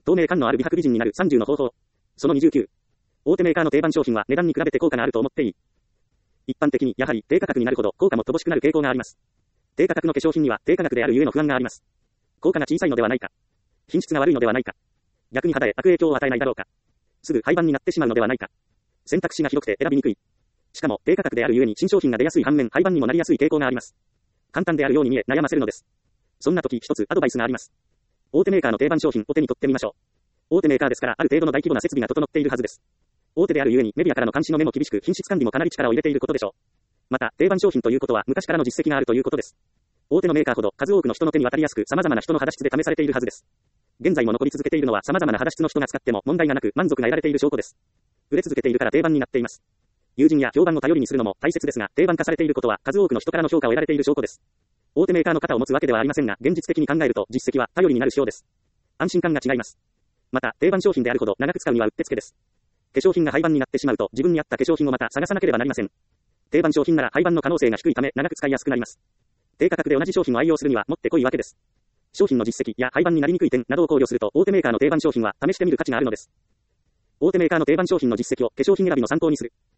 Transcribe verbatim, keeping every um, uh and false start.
透明感のある美白美人になるさんじゅうの方法。そのにじゅうきゅう。大手メーカーの定番商品は値段に比べて効果があると思っていい。一般的にやはり低価格になるほど効果も乏しくなる傾向があります。低価格の化粧品には低価格であるゆえの不安があります。効果が小さいのではないか。品質が悪いのではないか。逆に肌へ悪影響を与えないだろうか。すぐ廃盤になってしまうのではないか。選択肢が広くて選びにくい。しかも低価格であるゆえに新商品が出やすい反面廃盤にもなりやすい傾向があります。簡単であるように見え悩ませるのです。そんな時一つアドバイスがあります。大手メーカーの定番商品を手に取ってみましょう。大手メーカーですからある程度の大規模な設備が整っているはずです。大手であるゆえにメディアからの監視の目も厳しく品質管理もかなり力を入れていることでしょう。また定番商品ということは昔からの実績があるということです。大手のメーカーほど数多くの人の手に渡りやすく様々な人の肌質で試されているはずです。現在も残り続けているのは様々な肌質の人が使っても問題がなく満足が得られている証拠です。売れ続けているから定番になっています。友人や評判を頼りにするのも大切ですが、定番化されていることは数多くの人からの評価を得られている証拠です。大手メーカーの肩を持つわけではありませんが、現実的に考えると実績は頼りになる仕様です。安心感が違います。また、定番商品であるほど長く使うにはうってつけです。化粧品が廃盤になってしまうと自分に合った化粧品をまた探さなければなりません。定番商品なら廃盤の可能性が低いため長く使いやすくなります。低価格で同じ商品を愛用するにはもってこいわけです。商品の実績や廃盤になりにくい点などを考慮すると大手メーカーの定番商品は試してみる価値があるのです。大手メーカーの定番商品の実績を化粧品選びの参考にする。